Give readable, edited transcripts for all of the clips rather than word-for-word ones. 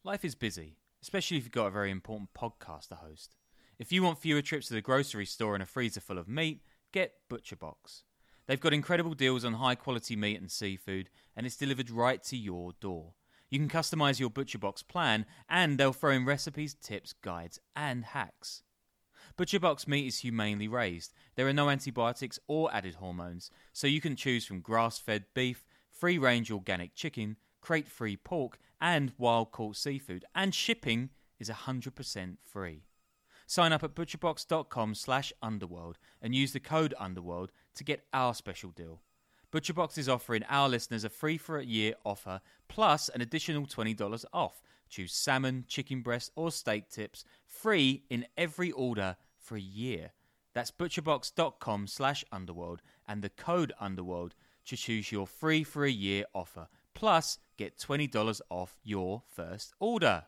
Life is busy, especially if you've got a very important podcast to host. If you want fewer trips to the grocery store and a freezer full of meat, get ButcherBox. They've got incredible deals on high-quality meat and seafood, and it's delivered right to your door. You can customize your ButcherBox plan, and they'll throw in recipes, tips, guides, and hacks. ButcherBox meat is humanely raised. There are no antibiotics or added hormones, so you can choose from grass-fed beef, free-range organic chicken, crate-free pork, and wild-caught seafood, and shipping is 100% free. Sign up at butcherbox.com/underworld and use the code underworld to get our special deal. ButcherBox is offering our listeners a free for a year offer plus an additional $20 off. Choose salmon, chicken breast, or steak tips free in every order for a year. That's butcherbox.com/underworld and the code underworld to choose your free for a year offer. Plus, get $20 off your first order.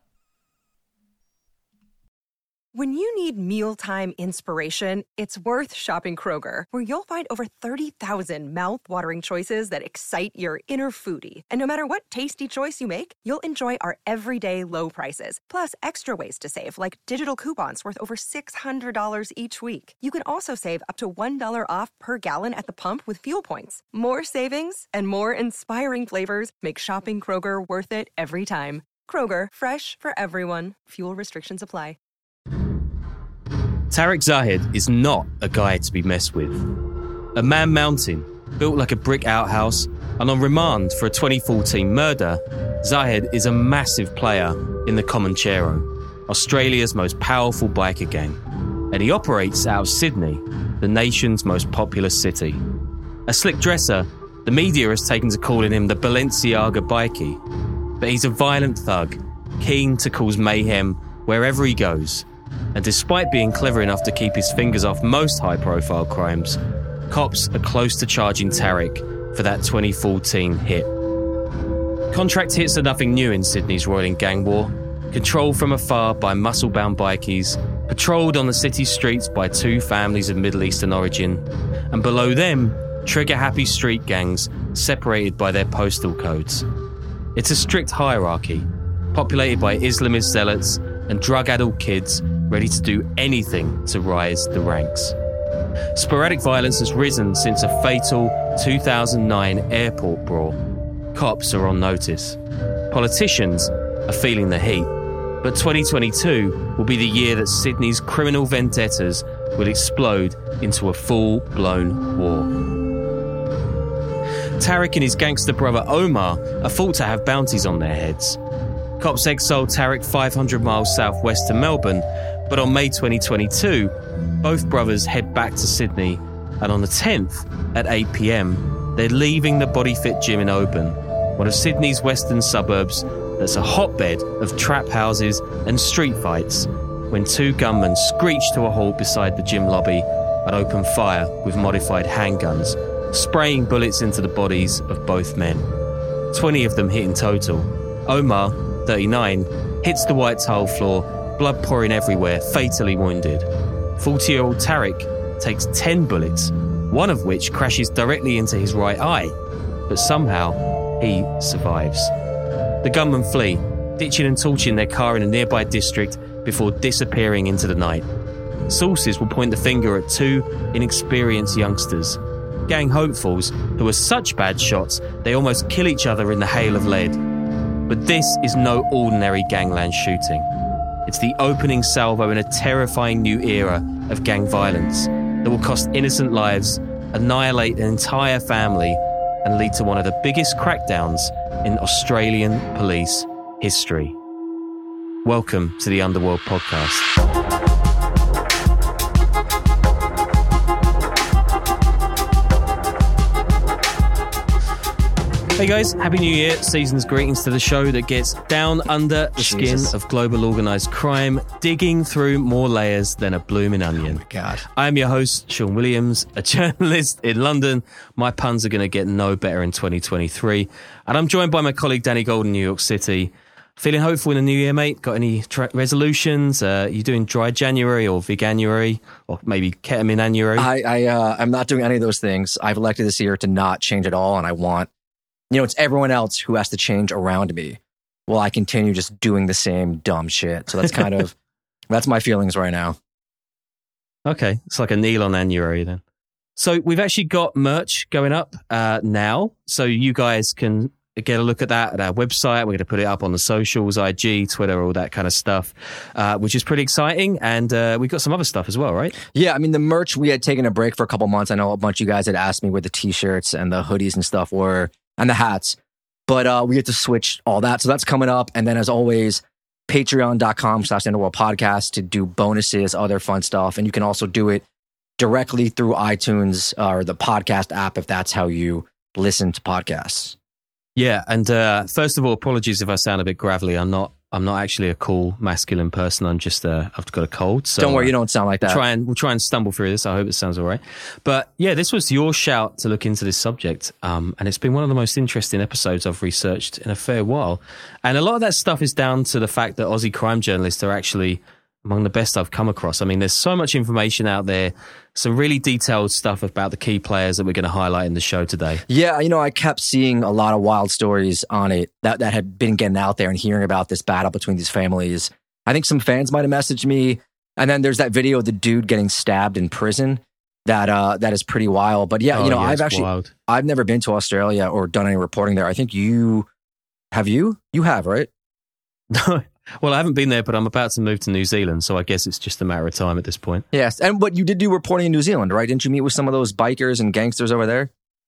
When you need mealtime inspiration, it's worth shopping Kroger, where you'll find over 30,000 mouth-watering choices that excite your inner foodie. And no matter what tasty choice you make, you'll enjoy our everyday low prices, plus extra ways to save, like digital coupons worth over $600 each week. You can also save up to $1 off per gallon at the pump with fuel points. More savings and more inspiring flavors make shopping Kroger worth it every time. Kroger, fresh for everyone. Fuel restrictions apply. Tariq Zahid is not a guy to be messed with. A man mountain, built like a brick outhouse, and on remand for a 2014 murder, Zahid is a massive player in the Comanchero, Australia's most powerful biker gang, and he operates out of Sydney, the nation's most populous city. A slick dresser, the media has taken to calling him the Balenciaga bikie, but he's a violent thug, keen to cause mayhem wherever he goes. And despite being clever enough to keep his fingers off most high-profile crimes, cops are close to charging Tariq for that 2014 hit. Contract hits are nothing new in Sydney's roiling gang war, controlled from afar by muscle-bound bikies, patrolled on the city streets by two families of Middle Eastern origin, and below them, trigger-happy street gangs separated by their postal codes. It's a strict hierarchy, populated by Islamist zealots and drug-addled kids ready to do anything to rise the ranks. Sporadic violence has risen since a fatal 2009 airport brawl. Cops are on notice. Politicians are feeling the heat. But 2022 will be the year that Sydney's criminal vendettas will explode into a full-blown war. Tariq and his gangster brother Omar are thought to have bounties on their heads. Cops exiled Tariq 500 miles southwest to Melbourne, but on May 2022, both brothers head back to Sydney, and on the 10th, at 8 p.m, they're leaving the Body Fit gym in Oban, one of Sydney's western suburbs that's a hotbed of trap houses and street fights, when two gunmen screech to a halt beside the gym lobby and open fire with modified handguns, spraying bullets into the bodies of both men. 20 of them hit in total. Omar, 39, hits the white tile floor, blood pouring everywhere, fatally wounded. 40-year-old Tariq takes 10 bullets, one of which crashes directly into his right eye, but somehow he survives. The gunmen flee, ditching and torching their car in a nearby district before disappearing into the night. Sources will point the finger at two inexperienced youngsters, gang hopefuls who are such bad shots they almost kill each other in the hail of lead. But this is no ordinary gangland shooting. It's the opening salvo in a terrifying new era of gang violence that will cost innocent lives, annihilate an entire family, and lead to one of the biggest crackdowns in Australian police history. Welcome to the Underworld Podcast. Hey guys, Happy New Year. Season's greetings to the show that gets down under the skin of global organised crime, digging through more layers than a blooming onion. Oh my God. I am your host, Sean Williams, a journalist in London. My puns are going to get no better in 2023. And I'm joined by my colleague Danny Gold in New York City. Feeling hopeful in the new year, mate? Got any resolutions? You doing dry January or veganuary or maybe ketamine-anuary? I'm not doing any of those things. I've elected this year to not change at all, and I want, it's everyone else who has to change around me. while I continue just doing the same dumb shit. So that's kind of, that's my feelings right now. Okay. It's like a Elon annuary then. So we've actually got merch going up now. So you guys can get a look at that at our website. We're going to put it up on the socials, IG, Twitter, all that kind of stuff, which is pretty exciting. And we've got some other stuff as well, right? Yeah, I mean, the merch, we had taken a break for a couple months. I know a bunch of you guys had asked me where the t-shirts and the hoodies and stuff were, and the hats. But we had to switch all that. So that's coming up. And then as always, patreon.com/underworldpodcast to do bonuses, other fun stuff. And you can also do it directly through iTunes or the podcast app if that's how you listen to podcasts. Yeah, and first of all, apologies if I sound a bit gravelly. I'm not actually a cool masculine person. I'm just I've got a cold. So don't worry, you don't sound like that. We'll try and stumble through this. I hope it sounds all right. But yeah, this was your shout to look into this subject, and it's been one of the most interesting episodes I've researched in a fair while. And a lot of that stuff is down to the fact that Aussie crime journalists are actually among the best I've come across. I mean, there's so much information out there, some really detailed stuff about the key players that we're going to highlight in the show today. Yeah, you know, I kept seeing a lot of wild stories on it that had been getting out there and hearing about this battle between these families. I think some fans might have messaged me. And then there's that video of the dude getting stabbed in prison. That is pretty wild. But yeah, I've never been to Australia or done any reporting there. I think you have, right? Well, I haven't been there, but I'm about to move to New Zealand, so I guess it's just a matter of time at this point. Yes, but you did do reporting in New Zealand, right? Didn't you meet with some of those bikers and gangsters over there?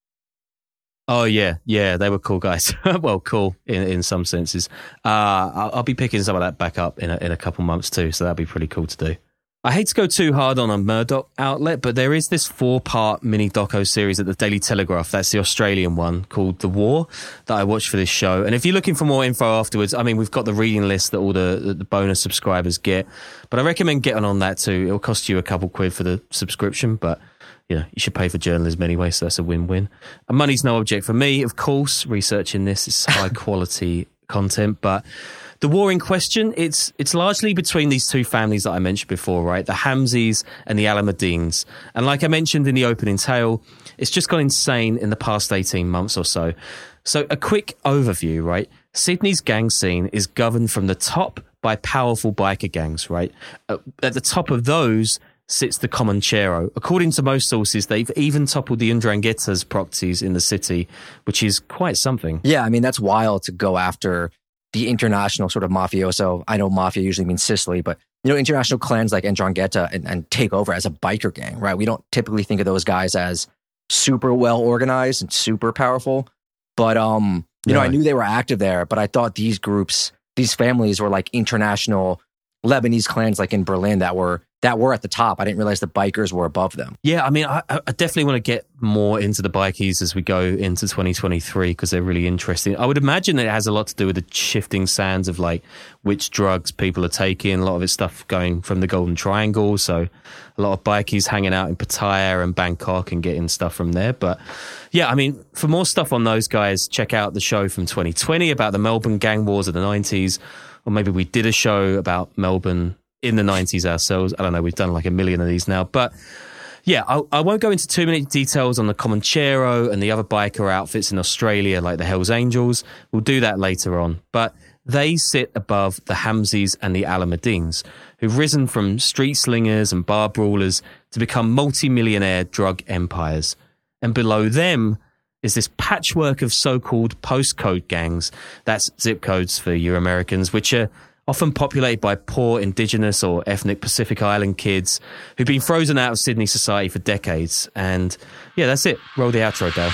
Oh, yeah, they were cool guys. Well, cool in some senses. I'll be picking some of that back up in a couple months too, so that'd be pretty cool to do. I hate to go too hard on a Murdoch outlet, but there is this 4-part mini doco series at the Daily Telegraph. That's the Australian one called The War that I watched for this show. And if you're looking for more info afterwards, I mean, we've got the reading list that all the bonus subscribers get, but I recommend getting on that too. It'll cost you a couple quid for the subscription, but you know, you should pay for journalism anyway, so that's a win-win. And money's no object for me, of course. Researching this is high quality content, but the war in question, it's largely between these two families that I mentioned before, right? The Hamzis and the Alameddins. And like I mentioned in the opening tale, it's just gone insane in the past 18 months or so. So a quick overview, right? Sydney's gang scene is governed from the top by powerful biker gangs, right? At the top of those sits the Comanchero. According to most sources, they've even toppled the Ndrangheta's proxies in the city, which is quite something. Yeah, I mean, that's wild to go after the international sort of mafioso. I know mafia usually means Sicily, but you know, international clans like Ndrangheta and take over as a biker gang, right? We don't typically think of those guys as super well organized and super powerful, but you know, I knew they were active there, but I thought these groups, these families were like international Lebanese clans like in Berlin that were at the top. I didn't realize the bikers were above them. Yeah, I mean, I definitely want to get more into the bikies as we go into 2023 because they're really interesting. I would imagine it has a lot to do with the shifting sands of like which drugs people are taking. A lot of it's stuff going from the Golden Triangle. So a lot of bikies hanging out in Pattaya and Bangkok and getting stuff from there. But yeah, I mean, for more stuff on those guys, check out the show from 2020 about the Melbourne gang wars of the 90s. Or maybe we did a show about Melbourne in the 90s ourselves. I don't know. We've done like a million of these now. But yeah, I won't go into too many details on the Comanchero and the other biker outfits in Australia like the Hells Angels. We'll do that later on. But they sit above the Hamzis and the Alameddins, who've risen from street slingers and bar brawlers to become multi-millionaire drug empires. And below them is this patchwork of so-called postcode gangs. That's zip codes for you Americans, which are often populated by poor indigenous or ethnic Pacific Island kids who've been frozen out of Sydney society for decades. And yeah, that's it. Roll the outro, Dale.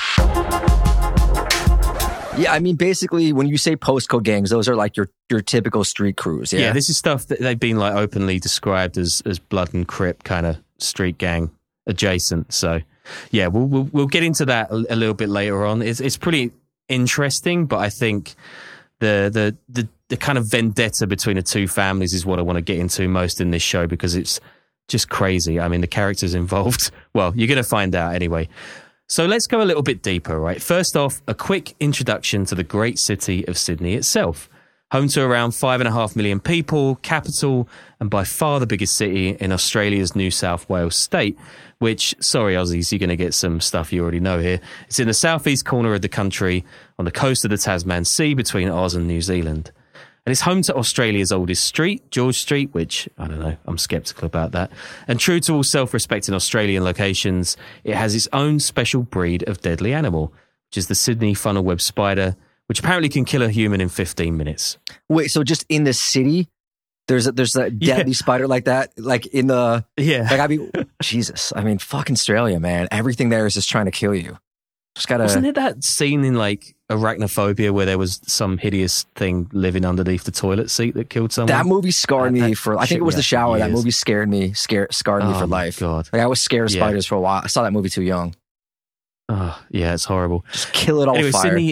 Yeah, I mean, basically, when you say postcode gangs, those are like your typical street crews. Yeah, this is stuff that they've been like openly described as Blood and Crip kind of street gang adjacent. So yeah, we'll get into that a little bit later on. It's pretty interesting, but I think the kind of vendetta between the two families is what I want to get into most in this show because it's just crazy. I mean, the characters involved, well, you're going to find out anyway. So let's go a little bit deeper, right? First off, a quick introduction to the great city of Sydney itself. Home to around 5.5 million people, capital, and by far the biggest city in Australia's New South Wales state, which, sorry Aussies, you're going to get some stuff you already know here. It's in the southeast corner of the country on the coast of the Tasman Sea between Oz and New Zealand. And it's home to Australia's oldest street, George Street, which, I don't know, I'm sceptical about that. And true to all self-respecting Australian locations, it has its own special breed of deadly animal, which is the Sydney funnel-web spider, which apparently can kill a human in 15 minutes. Wait, so just in the city, there's a deadly spider like that? Like in the... Yeah. Like, I mean, Jesus. I mean, fucking Australia, man. Everything there is just trying to kill you. Just gotta... Wasn't it that scene in, like, Arachnophobia where there was some hideous thing living underneath the toilet seat that killed someone? That movie scarred me for... I think it was The Shower. That movie scarred me for life. God. Like, I was scared of spiders for a while. I saw that movie too young. Oh, yeah, it's horrible. Just kill it all with fire.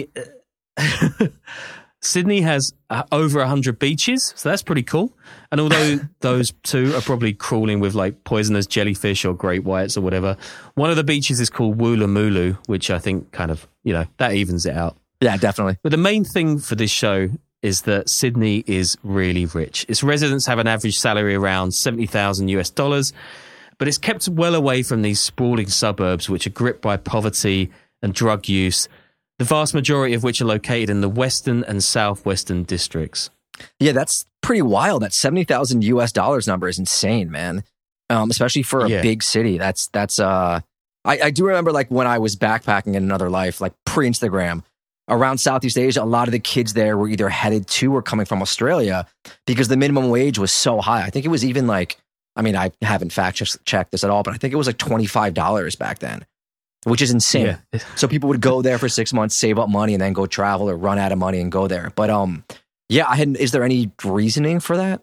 Sydney has over 100 beaches, so that's pretty cool. And although those two are probably crawling with like poisonous jellyfish or great whites or whatever, one of the beaches is called Woolloomooloo, which I think kind of, that evens it out. Yeah, definitely. But the main thing for this show is that Sydney is really rich. Its residents have an average salary around $70,000, but it's kept well away from these sprawling suburbs which are gripped by poverty and drug use, the vast majority of which are located in the western and southwestern districts. Yeah, that's pretty wild. That $70,000 number is insane, man. Especially for a big city. That's I do remember like when I was backpacking in another life, like pre-Instagram, around Southeast Asia, a lot of the kids there were either headed to or coming from Australia because the minimum wage was so high. I think it was even like, I mean, I haven't fact-checked this at all, but I think it was like $25 back then, which is insane. Yeah. So people would go there for 6 months, save up money, and then go travel or run out of money and go there. But is there any reasoning for that?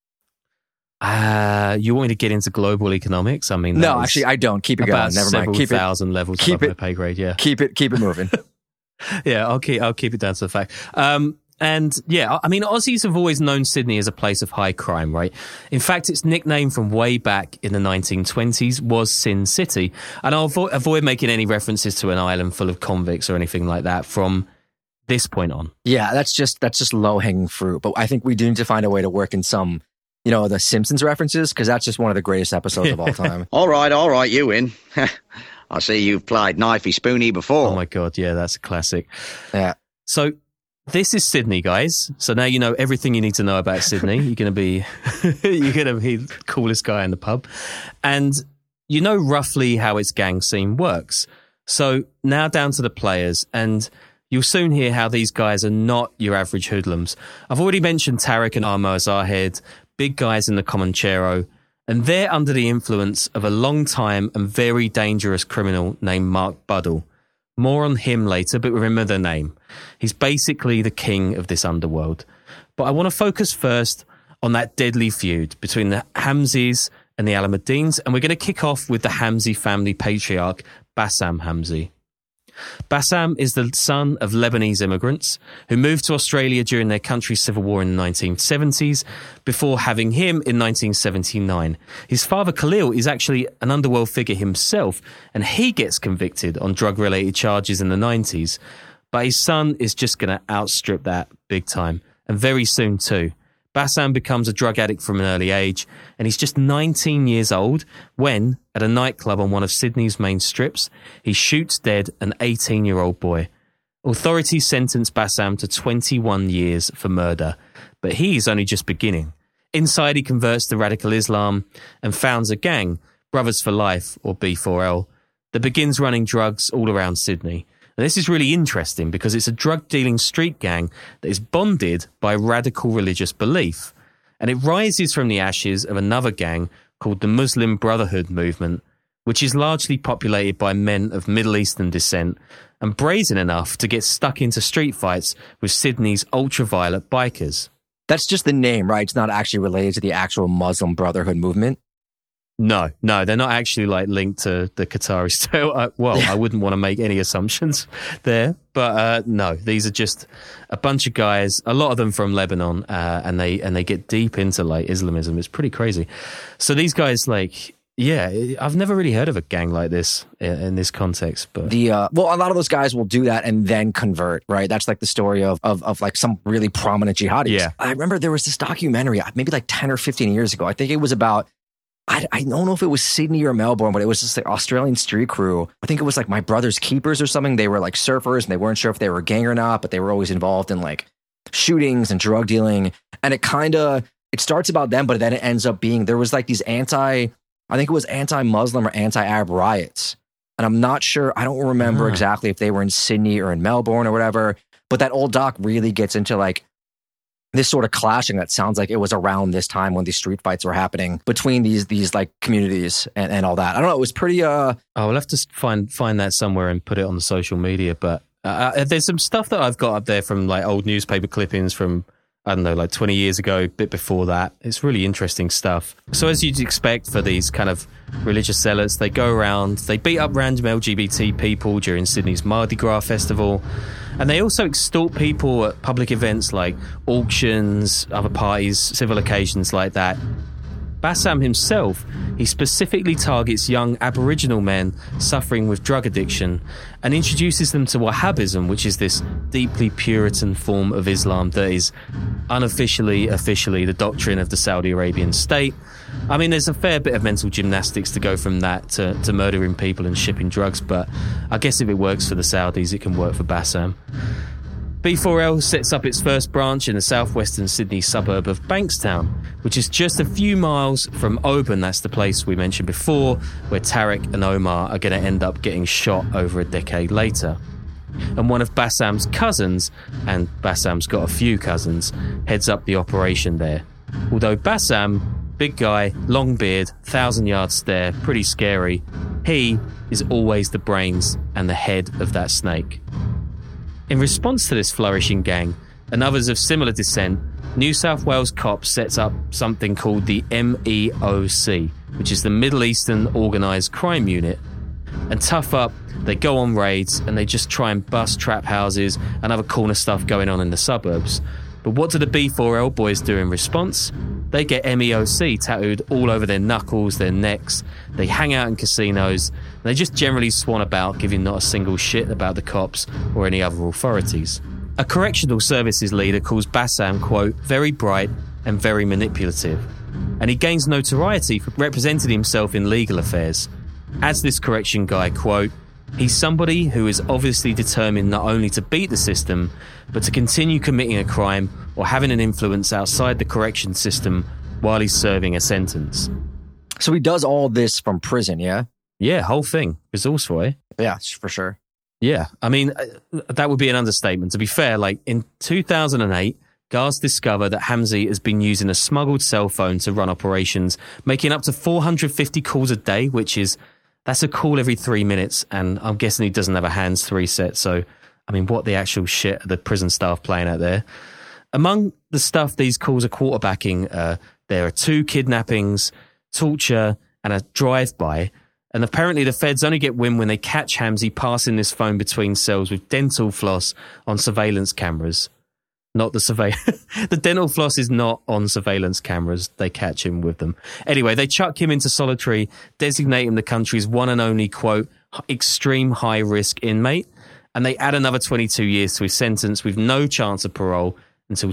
You want me to get into global economics? I mean, no, actually, I don't. Keep it going. Never mind. Keep thousand levels above my pay grade. Yeah, keep it moving. Yeah, I'll keep it down to the fact. And yeah, I mean, Aussies have always known Sydney as a place of high crime, right? In fact, its nickname from way back in the 1920s was Sin City. And I'll avoid making any references to an island full of convicts or anything like that from this point on. Yeah, that's just low-hanging fruit. But I think we do need to find a way to work in some, the Simpsons references, because that's just one of the greatest episodes of all time. All right, you win. I see you've played Knifey Spoony before. Oh my God, yeah, that's a classic. Yeah. So this is Sydney, guys. So now you know everything you need to know about Sydney. You're gonna be the coolest guy in the pub, and you know roughly how its gang scene works. So now down to the players, and you'll soon hear how these guys are not your average hoodlums. I've already mentioned Tarek and Armo Zarhead, big guys in the Comanchero, and they're under the influence of a long-time and very dangerous criminal named Mark Buddle. More on him later, but remember the name. He's basically the king of this underworld. But I want to focus first on that deadly feud between the Hamzis and the Alameddins, and we're going to kick off with the Hamzi family patriarch, Bassam Hamzi. Bassam is the son of Lebanese immigrants who moved to Australia during their country's civil war in the 1970s before having him in 1979. His father Khalil is actually an underworld figure himself, and he gets convicted on drug-related charges in the 90s. But his son is just going to outstrip that big time, and very soon too. Bassam becomes a drug addict from an early age, and he's just 19 years old when, at a nightclub on one of Sydney's main strips, he shoots dead an 18-year-old boy. Authorities sentence Bassam to 21 years for murder, but he's only just beginning. Inside, he converts to radical Islam and founds a gang, Brothers for Life, or B4L, that begins running drugs all around Sydney. And this is really interesting because it's a drug-dealing street gang that is bonded by radical religious belief. And it rises from the ashes of another gang called the Muslim Brotherhood movement, which is largely populated by men of Middle Eastern descent and brazen enough to get stuck into street fights with Sydney's ultraviolet bikers. That's just the name, right? It's not actually related to the actual Muslim Brotherhood movement. No, they're not actually like linked to the Qatari style. I wouldn't want to make any assumptions there, but no, these are just a bunch of guys, a lot of them from Lebanon, and they get deep into like Islamism. It's pretty crazy. So these guys, like, yeah, I've never really heard of a gang like this in this context. But a lot of those guys will do that and then convert, right? That's like the story of like some really prominent jihadis. Yeah, I remember there was this documentary maybe like 10 or 15 years ago. I think it was about. I don't know if it was Sydney or Melbourne, but it was just like Australian street crew. I think it was like My Brother's Keepers or something. They were like surfers and they weren't sure if they were a gang or not, but they were always involved in like shootings and drug dealing. And it starts about them, but then it ends up being, there was like these I think it was anti-Muslim or anti-Arab riots. And I'm not sure, I don't remember exactly if they were in Sydney or in Melbourne or whatever, but that old doc really gets into like this sort of clashing that sounds like it was around this time when these street fights were happening between these like communities and all that. I don't know, it was pretty... I'll have to find that somewhere and put it on the social media, but there's some stuff that I've got up there from like old newspaper clippings from, I don't know, like 20 years ago, a bit before that. It's really interesting stuff. So as you'd expect for these kind of religious zealots, they go around, they beat up random LGBT people during Sydney's Mardi Gras festival, and they also extort people at public events like auctions, other parties, civil occasions like that. Bassam himself, he specifically targets young Aboriginal men suffering with drug addiction and introduces them to Wahhabism, which is this deeply Puritan form of Islam that is officially the doctrine of the Saudi Arabian state. I mean, there's a fair bit of mental gymnastics to go from that to murdering people and shipping drugs, but I guess if it works for the Saudis, it can work for Bassam. B4L sets up its first branch in the southwestern Sydney suburb of Bankstown, which is just a few miles from Oban. That's the place we mentioned before, where Tarek and Omar are going to end up getting shot over a decade later. And one of Bassam's cousins, and Bassam's got a few cousins, heads up the operation there. Although Bassam, big guy, long beard, 1,000-yard stare, pretty scary, he is always the brains and the head of that snake. In response to this flourishing gang, and others of similar descent, New South Wales Cops sets up something called the MEOC, which is the Middle Eastern Organised Crime Unit. And tough up, they go on raids and they just try and bust trap houses and other corner stuff going on in the suburbs. But what do the B4L boys do in response? They get MEOC tattooed all over their knuckles, their necks. They hang out in casinos. They just generally swan about, giving not a single shit about the cops or any other authorities. A correctional services leader calls Bassam, quote, very bright and very manipulative. And he gains notoriety for representing himself in legal affairs. As this correction guy, quote, he's somebody who is obviously determined not only to beat the system, but to continue committing a crime or having an influence outside the correction system while he's serving a sentence. So he does all this from prison, yeah? Yeah, whole thing. Resourceful, eh? Yeah, for sure. Yeah, I mean, that would be an understatement. To be fair, like in 2008, guards discover that Hamzy has been using a smuggled cell phone to run operations, making up to 450 calls a day, that's a call every 3 minutes, and I'm guessing he doesn't have a hands-free set, so, I mean, what the actual shit are the prison staff playing out there? Among the stuff these calls are quarterbacking, there are 2 kidnappings, torture, and a drive-by, and apparently the feds only get wind when they catch Hamzy passing this phone between cells with dental floss on surveillance cameras. Not the dental floss is not on surveillance cameras. They catch him with them. Anyway, they chuck him into solitary, designate him the country's one and only, quote, extreme high-risk inmate, and they add another 22 years to his sentence with no chance of parole until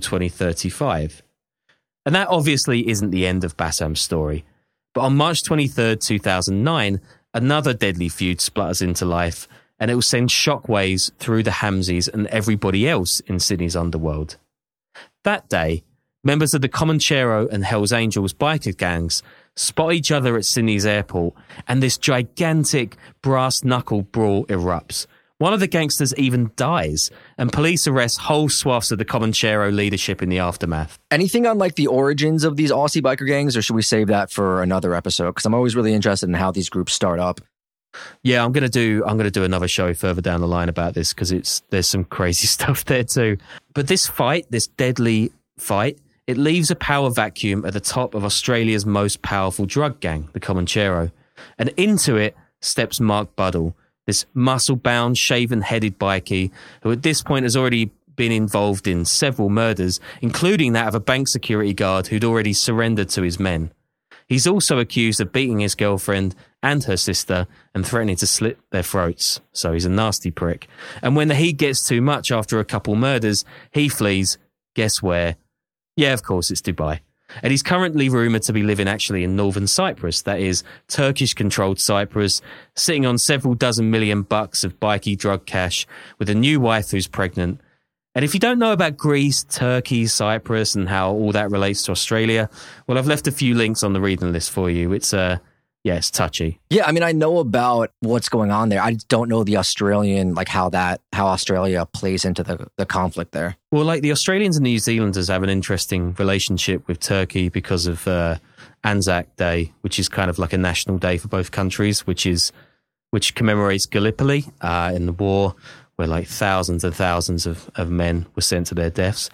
2035. And that obviously isn't the end of Bassam's story. But on March 23rd, 2009, another deadly feud splutters into life, and it will send shockwaves through the Hamzys and everybody else in Sydney's underworld. That day, members of the Comanchero and Hells Angels biker gangs spot each other at Sydney's airport, and this gigantic brass-knuckle brawl erupts. One of the gangsters even dies, and police arrest whole swaths of the Comanchero leadership in the aftermath. Anything on like the origins of these Aussie biker gangs, or should we save that for another episode? Because I'm always really interested in how these groups start up. Yeah, I'm gonna do another show further down the line about this because there's some crazy stuff there too. But this deadly fight, it leaves a power vacuum at the top of Australia's most powerful drug gang, the Comanchero, and into it steps Mark Buddle, this muscle-bound, shaven-headed bikie who at this point has already been involved in several murders, including that of a bank security guard who'd already surrendered to his men. He's also accused of beating his girlfriend and her sister and threatening to slit their throats, so he's a nasty prick. And when the heat gets too much after a couple murders, he flees. Guess where? Yeah, of course, it's Dubai. And he's currently rumoured to be living actually in northern Cyprus, that is, Turkish-controlled Cyprus, sitting on several dozen $1 million of bikie drug cash with a new wife who's pregnant. And if you don't know about Greece, Turkey, Cyprus, and how all that relates to Australia, well, I've left a few links on the reading list for you. It's it's touchy. Yeah, I mean, I know about what's going on there. I don't know the Australian, like how Australia plays into the conflict there. Well, like the Australians and New Zealanders have an interesting relationship with Turkey because of Anzac Day, which is kind of like a national day for both countries, which commemorates Gallipoli in the war, where like thousands and thousands of men were sent to their deaths.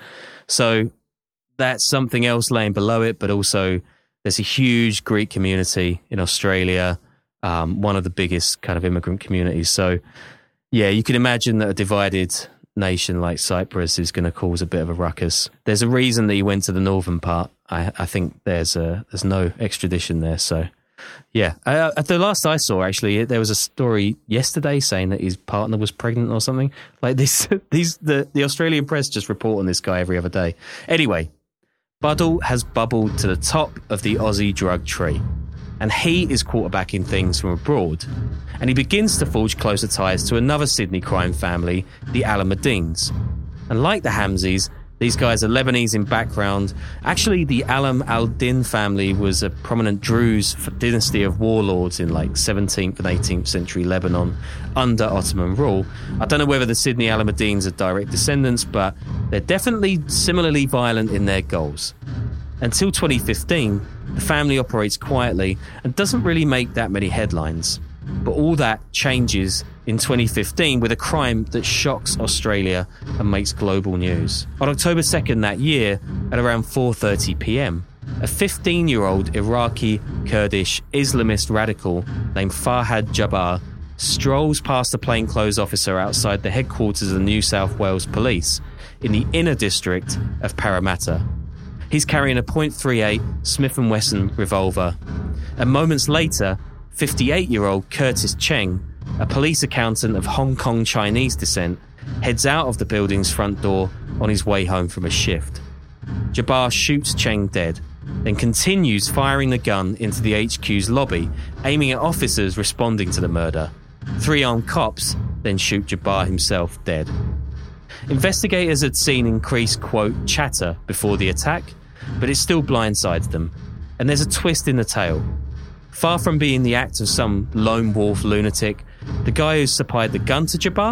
So that's something else laying below it, but also there's a huge Greek community in Australia, one of the biggest kind of immigrant communities. So yeah, you can imagine that a divided nation like Cyprus is going to cause a bit of a ruckus. There's a reason that he went to the northern part. I think there's no extradition there. So yeah, at the last I saw, actually, there was a story yesterday saying that his partner was pregnant or something like this. The Australian press just report on this guy every other day. Anyway, Buddle has bubbled to the top of the Aussie drug tree, and he is quarterbacking things from abroad. And he begins to forge closer ties to another Sydney crime family, the Alameddines. And like the Hamzis, these guys are Lebanese in background. Actually, the Alam al-Din family was a prominent Druze dynasty of warlords in like 17th and 18th century Lebanon under Ottoman rule. I don't know whether the Sydney Alameddines are direct descendants, but they're definitely similarly violent in their goals. Until 2015, the family operates quietly and doesn't really make that many headlines. But all that changes in 2015 with a crime that shocks Australia and makes global news. On October 2nd that year, at around 4:30 p.m, a 15-year-old Iraqi Kurdish Islamist radical named Farhad Jabbar strolls past a plainclothes officer outside the headquarters of the New South Wales Police in the inner district of Parramatta. He's carrying a .38 Smith & Wesson revolver. And moments later, 58-year-old Curtis Cheng, a police accountant of Hong Kong Chinese descent, heads out of the building's front door on his way home from a shift. Jabbar shoots Cheng dead, then continues firing the gun into the HQ's lobby, aiming at officers responding to the murder. 3 armed cops then shoot Jabbar himself dead. Investigators had seen increased, quote, chatter before the attack, but it still blindsides them. And there's a twist in the tale. Far from being the act of some lone wolf lunatic, the guy who supplied the gun to Jabbar?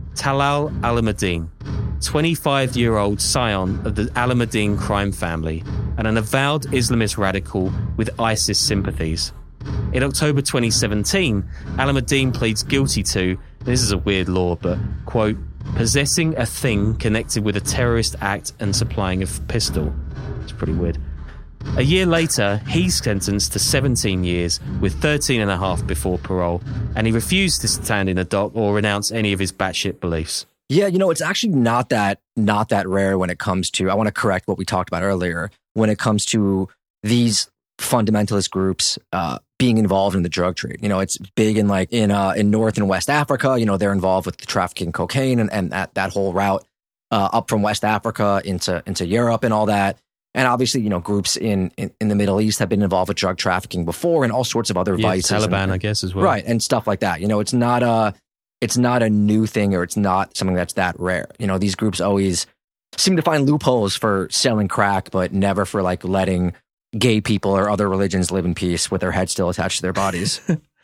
Talal Alameddine, 25-year-old scion of the Alameddine crime family and an avowed Islamist radical with ISIS sympathies. In October 2017, Alameddine pleads guilty to, this is a weird law, but, quote, possessing a thing connected with a terrorist act and supplying a pistol. It's pretty weird. A year later, he's sentenced to 17 years with 13 and a half before parole, and he refused to stand in a dock or renounce any of his batshit beliefs. Yeah, it's actually not that rare when it comes to, I want to correct what we talked about earlier, when it comes to these fundamentalist groups being involved in the drug trade. It's big in North and West Africa. They're involved with the trafficking cocaine and that whole route up from West Africa into Europe and all that. And obviously, groups in the Middle East have been involved with drug trafficking before and all sorts of other vices. Taliban, I guess, as well. Right, and stuff like that. It's not a new thing, or it's not something that's that rare. These groups always seem to find loopholes for selling crack, but never for letting gay people or other religions live in peace with their heads still attached to their bodies.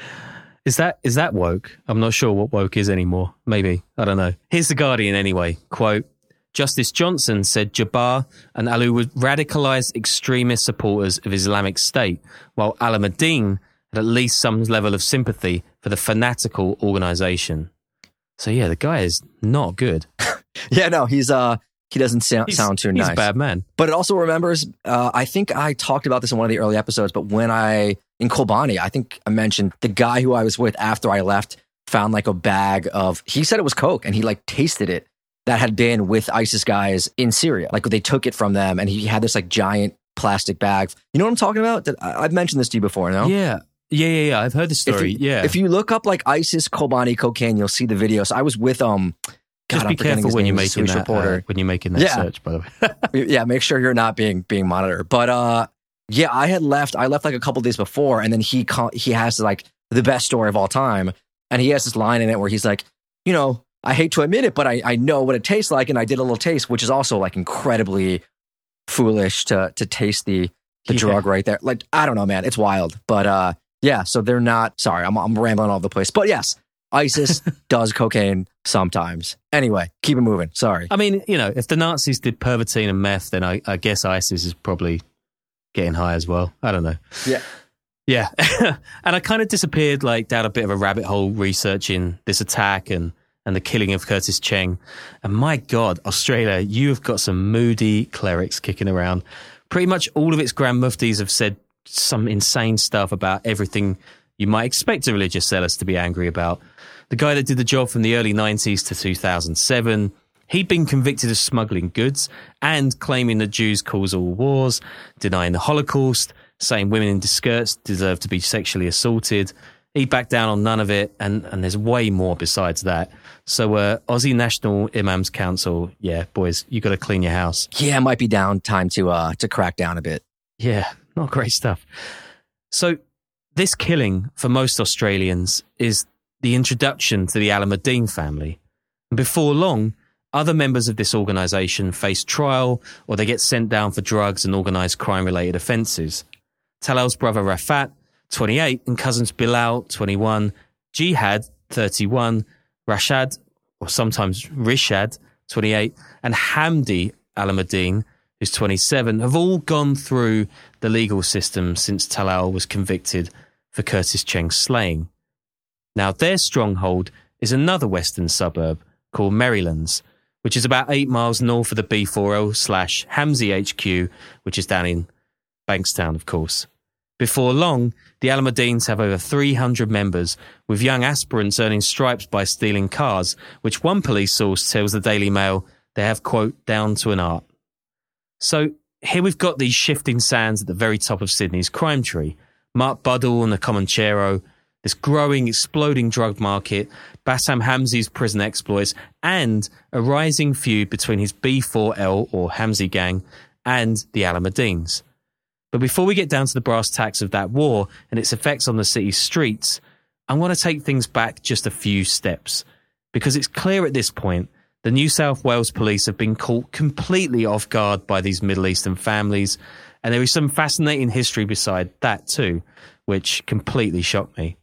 Is that woke? I'm not sure what woke is anymore. Maybe. I don't know. Here's The Guardian anyway. Quote, Justice Johnson said Jabbar and Alou were radicalized extremist supporters of Islamic State, while Alameddine had at least some level of sympathy for the fanatical organization. So yeah, the guy is not good. Yeah, no, he doesn't sound too nice. He's a bad man. But it also remembers, I think I talked about this in one of the early episodes, but in Kobani, I think I mentioned the guy who I was with after I left found a bag of, he said it was coke, and he tasted it, that had been with ISIS guys in Syria. They took it from them, and he had this giant plastic bag. You know what I'm talking about? I've mentioned this to you before, no? Yeah. I've heard the story. If you look up ISIS Kobani cocaine, you'll see the videos. I was with Just be careful when you're making that search, by the way. Yeah, make sure you're not being monitored. But I left a couple days before, and then he has the best story of all time, and he has this line in it where he's like, I hate to admit it, but I know what it tastes like, and I did a little taste, which is also like incredibly foolish to taste the drug right there. Like, I don't know, man. It's wild. But yeah, so they're not, sorry, I'm rambling all over the place. But yes, ISIS does cocaine sometimes. Anyway, keep it moving. Sorry. I mean, if the Nazis did Pervitin and meth, then I guess ISIS is probably getting high as well. I don't know. Yeah. Yeah. And I kind of disappeared down a bit of a rabbit hole researching this attack and the killing of Curtis Cheng. And my God, Australia, you've got some moody clerics kicking around. Pretty much all of its Grand Muftis have said some insane stuff about everything you might expect a religious zealot to be angry about. The guy that did the job from the early 90s to 2007, he'd been convicted of smuggling goods and claiming that Jews cause all wars, denying the Holocaust, saying women in skirts deserve to be sexually assaulted. He backed down on none of it, and there's way more besides that. So Aussie National Imams Council, yeah, boys, you got to clean your house. Yeah, it might be time to crack down a bit. Yeah, not great stuff. So this killing, for most Australians, is the introduction to the Alameddine family. And before long, other members of this organisation face trial or they get sent down for drugs and organised crime-related offences. Talal's brother Rafat, 28, and cousins Bilal, 21, Jihad, 31, Rashad, or sometimes Rishad, 28, and Hamdi Alameddine, who's 27, have all gone through the legal system since Talal was convicted for Curtis Cheng's slaying. Now, their stronghold is another western suburb called Merrylands, which is about 8 miles north of the B4L/Hamzi HQ, which is down in Bankstown, of course. Before long, the Alameddines have over 300 members, with young aspirants earning stripes by stealing cars, which one police source tells the Daily Mail they have, quote, down to an art. So here we've got these shifting sands at the very top of Sydney's crime tree. Mark Buddle and the Comanchero, this growing, exploding drug market, Bassam Hamzi's prison exploits, and a rising feud between his B4L or Hamzi gang and the Alameddines. But before we get down to the brass tacks of that war and its effects on the city's streets, I want to take things back just a few steps, because it's clear at this point the New South Wales police have been caught completely off guard by these Middle Eastern families, and there is some fascinating history beside that too, which completely shocked me.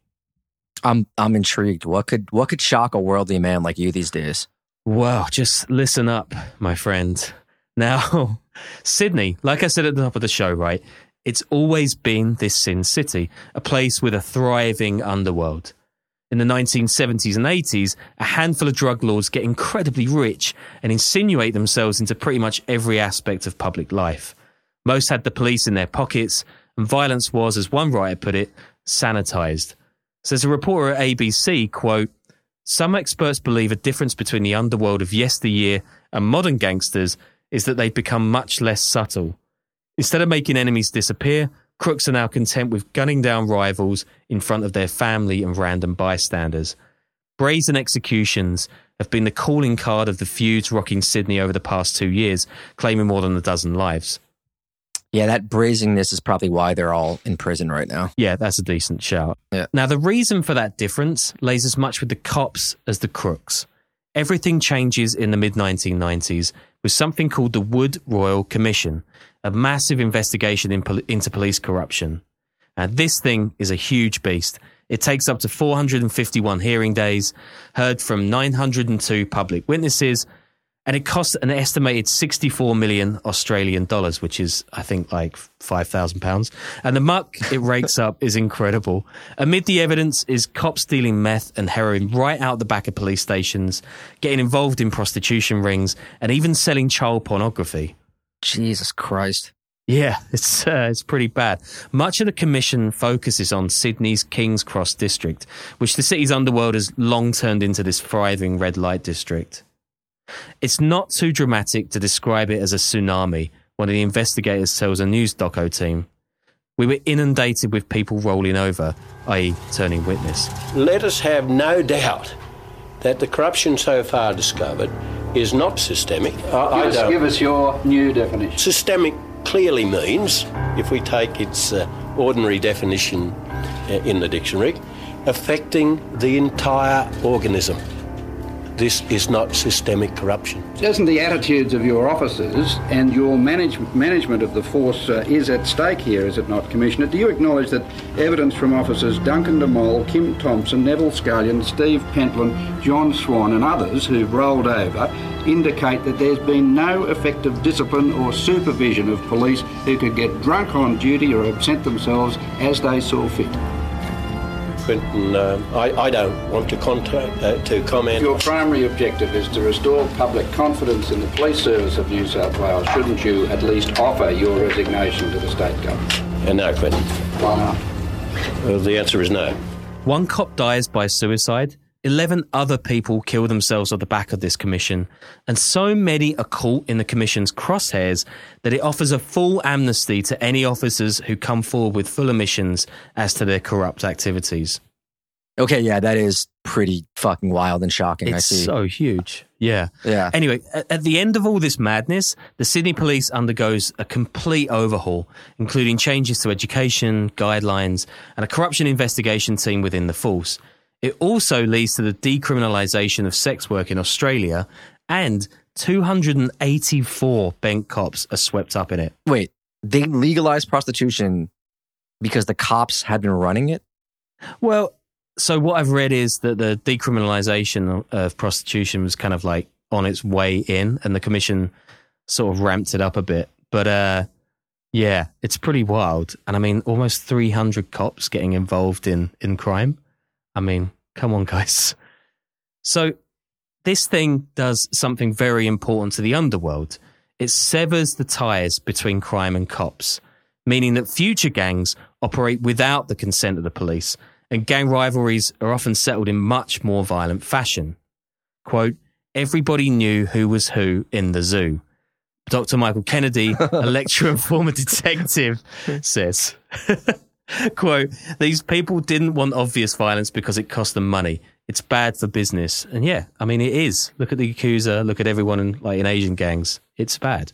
I'm intrigued. What could shock a worldly man like you these days? Well, just listen up, my friend. Now, Sydney, like I said at the top of the show, right, it's always been this sin city, a place with a thriving underworld. In the 1970s and 80s, a handful of drug lords get incredibly rich and insinuate themselves into pretty much every aspect of public life. Most had the police in their pockets, and violence was, as one writer put it, sanitized. Says a reporter at ABC, quote, "Some experts believe a difference between the underworld of yesteryear and modern gangsters is that they've become much less subtle. Instead of making enemies disappear, crooks are now content with gunning down rivals in front of their family and random bystanders. Brazen executions have been the calling card of the feuds rocking Sydney over the past 2 years, claiming more than a dozen lives." Yeah, that brazenness is probably why they're all in prison right now. Yeah, that's a decent shout. Yeah. Now, the reason for that difference lays as much with the cops as the crooks. Everything changes in the mid-1990s with something called the Wood Royal Commission, a massive investigation into police corruption. And this thing is a huge beast. It takes up to 451 hearing days, heard from 902 public witnesses, and it costs an estimated 64 million Australian dollars, which is, I think, like £5,000. And the muck it rakes up is incredible. Amid the evidence is cops stealing meth and heroin right out the back of police stations, getting involved in prostitution rings, and even selling child pornography. Jesus Christ. Yeah, it's pretty bad. Much of the commission focuses on Sydney's King's Cross district, which the city's underworld has long turned into this thriving red light district. It's not too dramatic to describe it as a tsunami, one of the investigators tells a news doco team. We were inundated with people rolling over, i.e. turning witness. Let us have no doubt that the corruption so far discovered is not systemic. Give us your new definition. Systemic clearly means, if we take its ordinary definition in the dictionary, affecting the entire organism. this is not systemic corruption. Doesn't the attitudes of your officers and your management of the force is at stake here, is it not, Commissioner? Do you acknowledge that evidence from officers Duncan de Mol, Kim Thompson, Neville Scullion, Steve Pentland, John Swan and others who've rolled over indicate that there's been no effective discipline or supervision of police who could get drunk on duty or absent themselves as they saw fit? Quentin, I don't want to comment. Your primary objective is to restore public confidence in the police service of New South Wales. Shouldn't you at least offer your resignation to the state government? No, Quentin. Why not? Well, the answer is no. One cop dies by suicide, 11 other people kill themselves on the back of this commission, and so many are caught in the commission's crosshairs that it offers a full amnesty to any officers who come forward with full admissions as to their corrupt activities. Okay, yeah, that is pretty fucking wild and shocking. It's I see. so huge. Yeah. Yeah. Anyway, at the end of all this madness, the Sydney Police undergoes a complete overhaul, including changes to education, guidelines, and a corruption investigation team within the force. It also leads to the decriminalisation of sex work in Australia, and 284 bent cops are swept up in it. Wait, they legalized prostitution because the cops had been running it? Well, so what I've read is that the decriminalisation of prostitution was kind of like on its way in, and the commission sort of ramped it up a bit. But yeah, it's pretty wild. And I mean, almost 300 cops getting involved in crime. I mean, come on, guys. So this thing does something very important to the underworld. It severs the ties between crime and cops, meaning that future gangs operate without the consent of the police, and gang rivalries are often settled in much more violent fashion. Quote, everybody knew who was who in the zoo. Dr. Michael Kennedy, a lecturer and former detective, says... Quote, these people didn't want obvious violence because it cost them money. It's bad for business. And yeah, I mean, it is. Look at the Yakuza, look at everyone in Asian gangs. It's bad.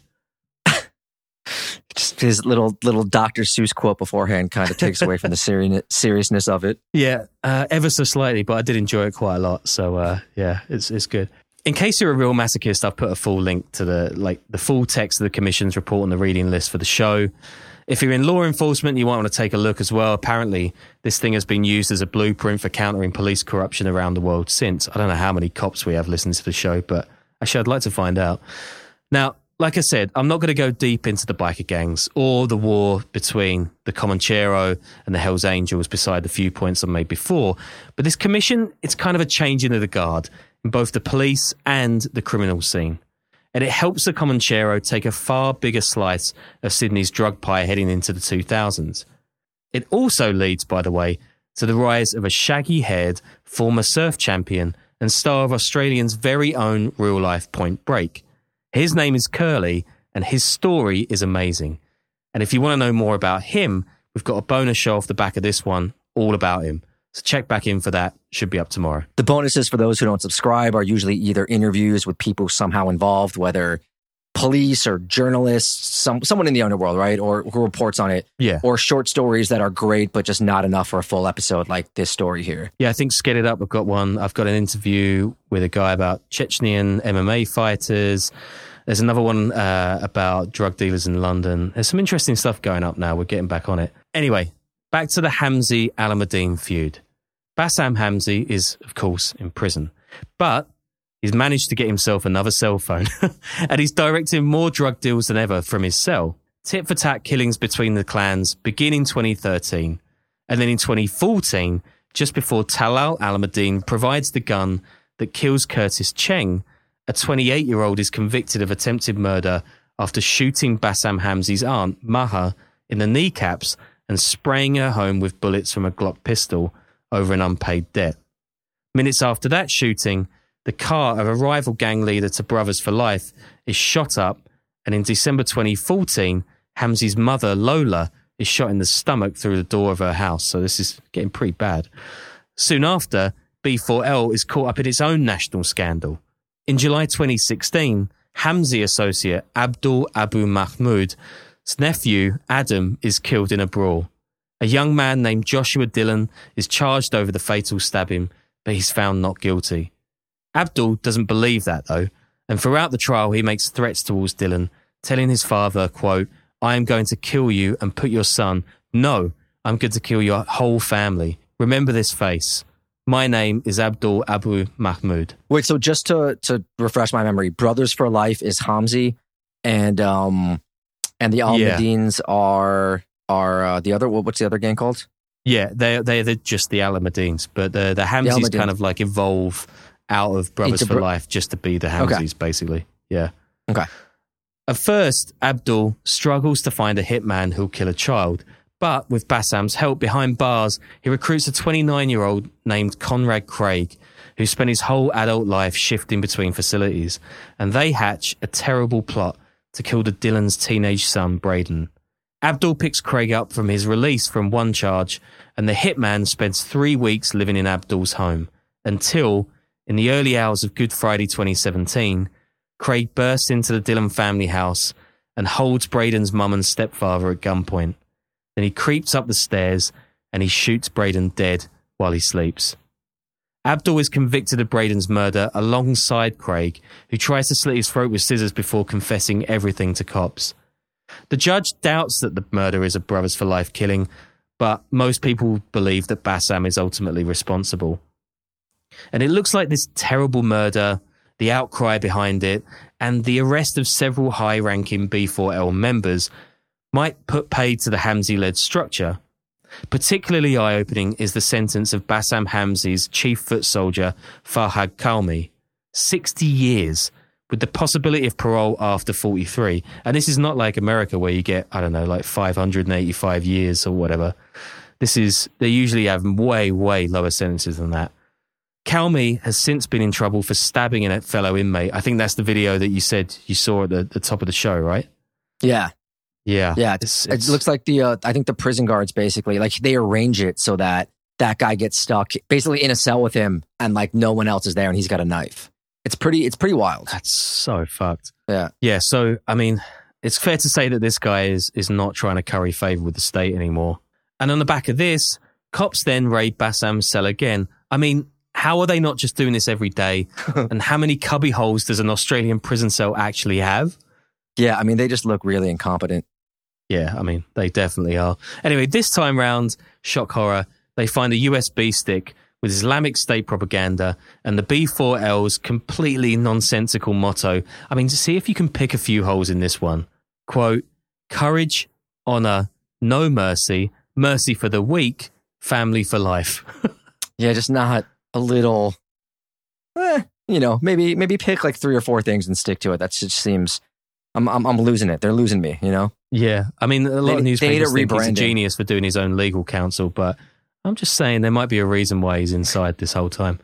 Just his little Dr. Seuss quote beforehand kind of takes away from the seriousness of it. Yeah, ever so slightly, but I did enjoy it quite a lot. So yeah, it's good. In case you're a real masochist, I've put a full link to the full text of the Commission's report on the reading list for the show. If you're in law enforcement, you might want to take a look as well. Apparently, this thing has been used as a blueprint for countering police corruption around the world since. I don't know how many cops we have listening to the show, but actually I'd like to find out. Now, like I said, I'm not going to go deep into the biker gangs or the war between the Comanchero and the Hells Angels beside the few points I made before, but this commission, it's kind of a changing of the guard in both the police and the criminal scene. And it helps the Comanchero take a far bigger slice of Sydney's drug pie heading into the 2000s. It also leads, by the way, to the rise of a shaggy-haired former surf champion and star of Australian's very own real-life Point Break. His name is Curly, and his story is amazing. And if you want to know more about him, we've got a bonus show off the back of this one, all about him. So check back in for that. Should be up tomorrow. The bonuses for those who don't subscribe are usually either interviews with people somehow involved, whether police or journalists, someone in the underworld, right? Or who reports on it. Yeah. Or short stories that are great, but just not enough for a full episode like this story here. Yeah, I think Get It Up, I've got one. I've got an interview with a guy about Chechnyan MMA fighters. There's another one about drug dealers in London. There's some interesting stuff going up now. We're getting back on it. Anyway, back to the Hamzy-Alamuddin feud. Bassam Hamzy is, of course, in prison, but he's managed to get himself another cell phone, and he's directing more drug deals than ever from his cell. Tit-for-tat killings between the clans begin in 2013, and then in 2014, just before Talal Alamuddin provides the gun that kills Curtis Cheng, a 28-year-old is convicted of attempted murder after shooting Bassam Hamzy's aunt, Maha, in the kneecaps and spraying her home with bullets from a Glock pistol over an unpaid debt. Minutes after that shooting, the car of a rival gang leader to Brothers for Life is shot up, and in December 2014, Hamzy's mother, Lola, is shot in the stomach through the door of her house, so this is getting pretty bad. Soon after, B4L is caught up in its own national scandal. In July 2016, Hamzy associate Abdul Abu Mahmoud's nephew, Adam, is killed in a brawl. A young man named Joshua Dillon is charged over the fatal stabbing, but he's found not guilty. Abdul doesn't believe that, though, and throughout the trial he makes threats towards Dylan, telling his father, quote, "I am going to kill you and put your son. No, I'm going to kill your whole family. Remember this face. My name is Abdul Abu Mahmoud." Wait, so just to refresh my memory, Brothers for Life is Hamzi, and the Al-Madines are the other. What's the other gang called? Yeah, they're just the Al-Madines, but the Hamzis kind of like evolve out of Brothers for Life just to be the Hamzis, basically. Yeah. Okay. At first, Abdul struggles to find a hitman who'll kill a child, but with Bassam's help behind bars, he recruits a 29-year-old named Conrad Craig, who spent his whole adult life shifting between facilities, and they hatch a terrible plot to kill Dylan's teenage son, Braden. Abdul picks Craig up from his release from one charge, and the hitman spends 3 weeks living in Abdul's home, until, in the early hours of Good Friday 2017, Craig bursts into the Dylan family house and holds Braden's mum and stepfather at gunpoint. Then he creeps up the stairs and he shoots Braden dead while he sleeps. Abdul is convicted of Braden's murder alongside Craig, who tries to slit his throat with scissors before confessing everything to cops. The judge doubts that the murder is a Brothers for Life killing, but most people believe that Bassam is ultimately responsible. And it looks like this terrible murder, the outcry behind it, and the arrest of several high-ranking B4L members might put paid to the Hamzi-led structure. Particularly eye-opening is the sentence of Bassam Hamzi's chief foot soldier, Farhad Kalmi. 60 years, with the possibility of parole after 43. And this is not like America where you get, I don't know, like 585 years or whatever. They usually have way, way lower sentences than that. Kalmi has since been in trouble for stabbing a fellow inmate. I think that's the video that you said you saw at the top of the show, right? Yeah. Yeah. Yeah. It looks like I think the prison guards basically, like they arrange it so that guy gets stuck basically in a cell with him and like no one else is there and he's got a knife. It's pretty wild. That's so fucked. Yeah. Yeah. So, I mean, it's fair to say that this guy is not trying to curry favor with the state anymore. And on the back of this, cops then raid Bassam's cell again. I mean, how are they not just doing this every day? And how many cubby holes does an Australian prison cell actually have? Yeah, I mean, they just look really incompetent. Yeah, I mean, they definitely are. Anyway, this time round, shock horror, they find a USB stick with Islamic State propaganda and the B4L's completely nonsensical motto. I mean, to see if you can pick a few holes in this one. Quote, courage, honor, no mercy, mercy for the weak, family for life. Yeah, just not a little, maybe pick like 3 or 4 things and stick to it. That just seems, I'm losing it. They're losing me, you know? Yeah. I mean, a lot of newspapers think he's a genius for doing his own legal counsel, but I'm just saying there might be a reason why he's inside this whole time.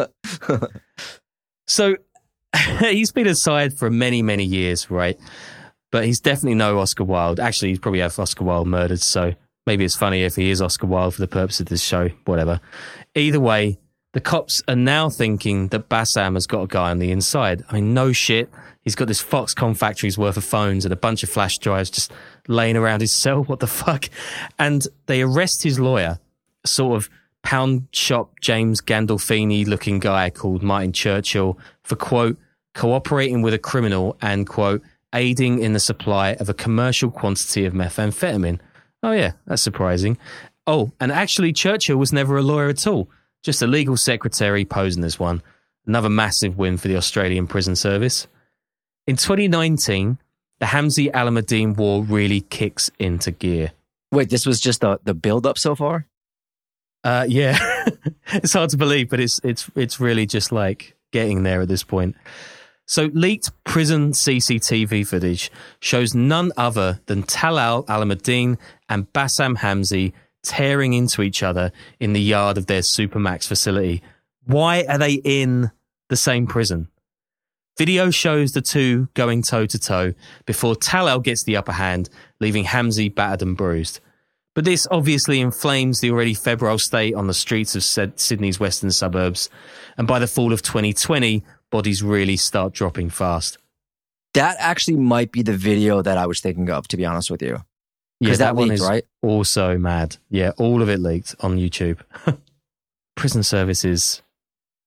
So he's been inside for many, many years, right? But he's definitely no Oscar Wilde. Actually, he's probably had Oscar Wilde murdered, so maybe it's funny if he is Oscar Wilde for the purpose of this show, whatever. Either way, the cops are now thinking that Bassam has got a guy on the inside. I mean, no shit. He's got this Foxconn factory's worth of phones and a bunch of flash drives just laying around his cell. What the fuck? And they arrest his lawyer, a sort of pound shop James Gandolfini-looking guy called Martin Churchill, for, quote, cooperating with a criminal and, quote, aiding in the supply of a commercial quantity of methamphetamine. Oh, yeah, that's surprising. Oh, and actually Churchill was never a lawyer at all. Just a legal secretary posing as one. Another massive win for the Australian prison service. In 2019, the Hamzi Al-Madin war really kicks into gear. Wait, this was just the build-up so far? Yeah. It's hard to believe, but it's really just like getting there at this point. So leaked prison CCTV footage shows none other than Talal Al-Madin and Bassam Hamzi tearing into each other in the yard of their Supermax facility. Why are they in the same prison? Video shows the two going toe-to-toe before Talal gets the upper hand, leaving Hamzi battered and bruised. But this obviously inflames the already febrile state on the streets of Sydney's western suburbs, and by the fall of 2020, bodies really start dropping fast. That actually might be the video that I was thinking of, to be honest with you. Yeah, that leaked, one is right? Also mad. Yeah, all of it leaked on YouTube. Prison services,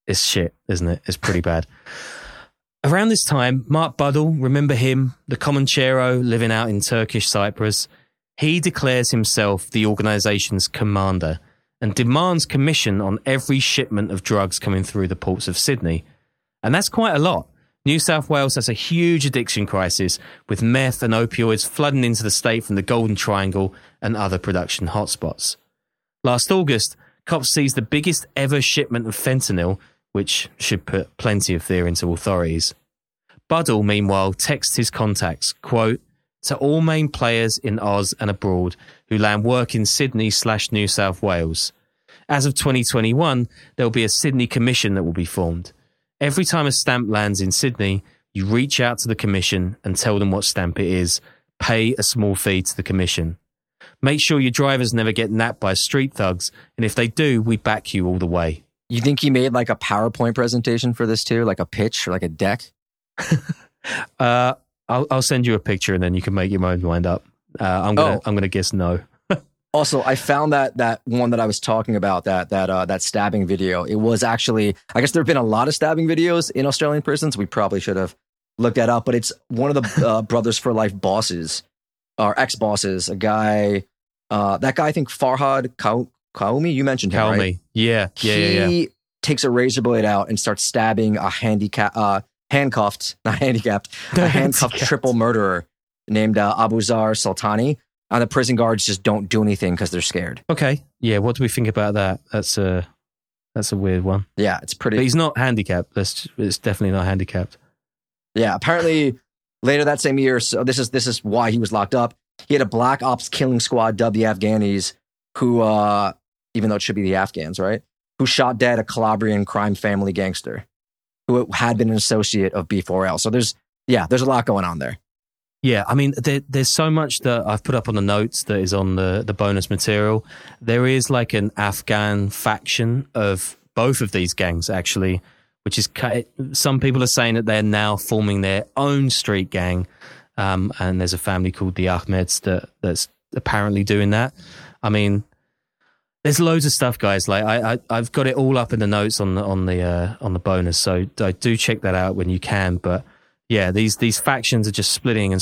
It's shit, isn't it? It's pretty bad. Around this time, Mark Buddle, remember him, the Comanchero living out in Turkish Cyprus, he declares himself the organisation's commander and demands commission on every shipment of drugs coming through the ports of Sydney. And that's quite a lot. New South Wales has a huge addiction crisis, with meth and opioids flooding into the state from the Golden Triangle and other production hotspots. Last August, cops seized the biggest ever shipment of fentanyl, which should put plenty of fear into authorities. Buddle, meanwhile, texts his contacts, quote, "To all main players in Oz and abroad who land work in Sydney/New South Wales. As of 2021, there will be a Sydney Commission that will be formed. Every time a stamp lands in Sydney, you reach out to the Commission and tell them what stamp it is. Pay a small fee to the Commission. Make sure your drivers never get napped by street thugs, and if they do, we back you all the way." You think he made like a PowerPoint presentation for this too? Like a pitch or like a deck? I'll send you a picture and then you can make your own mind up. I'm gonna guess no. Also, I found that one that I was talking about, that stabbing video. It was actually, I guess there have been a lot of stabbing videos in Australian prisons. We probably should have looked that up, but it's one of the Brothers for Life bosses, or ex-bosses, a guy, that guy, I think Farhad Kaoumi, you mentioned him, right? Yeah. He takes a razor blade out and starts stabbing a handcuffed triple murderer named Abu Zar Sultani. And the prison guards just don't do anything because they're scared. Okay. Yeah, what do we think about that? That's a weird one. Yeah, it's pretty... But he's not handicapped. It's definitely not handicapped. Yeah, apparently later that same year, so this is why he was locked up. He had a black ops killing squad dubbed the Afghanis, who, even though it should be the Afghans, right? Who shot dead a Calabrian crime family gangster who had been an associate of B4L. So there's a lot going on there. Yeah, I mean, there's so much that I've put up on the notes that is on the bonus material. There is like an Afghan faction of both of these gangs, actually, which is, some people are saying that they're now forming their own street gang. And there's a family called the Ahmeds that's apparently doing that. I mean, there's loads of stuff, guys. Like I've got it all up in the notes on the bonus, so do check that out when you can. But yeah, these factions are just splitting,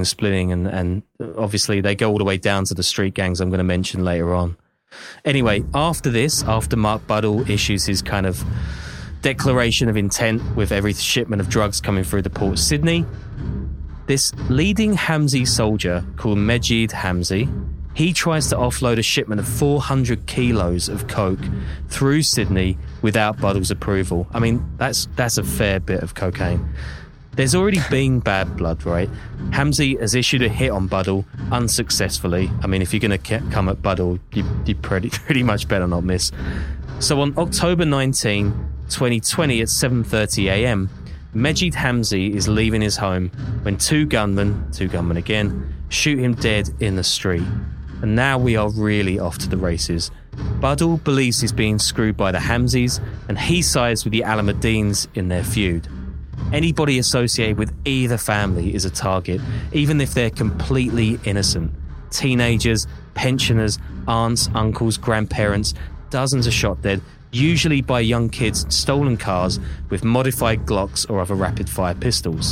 and obviously they go all the way down to the street gangs I'm going to mention later on. Anyway, after Mark Buddle issues his kind of declaration of intent with every shipment of drugs coming through the port of Sydney, this leading Hamzi soldier called Mejid Hamzi, he tries to offload a shipment of 400 kilos of coke through Sydney without Buddle's approval. I mean, that's a fair bit of cocaine. There's already been bad blood, right? Hamzi has issued a hit on Buddle unsuccessfully. I mean, if you're going to come at Buddle, you pretty much better not miss. So on October 19, 2020 at 7:30 a.m., Mejid Hamzi is leaving his home when two gunmen again, shoot him dead in the street. And now we are really off to the races. Buddle believes he's being screwed by the Hamzis, and he sides with the Alameddins in their feud. Anybody associated with either family is a target, even if they're completely innocent. Teenagers, pensioners, aunts, uncles, grandparents, dozens are shot dead, usually by young kids, stolen cars with modified Glocks or other rapid-fire pistols.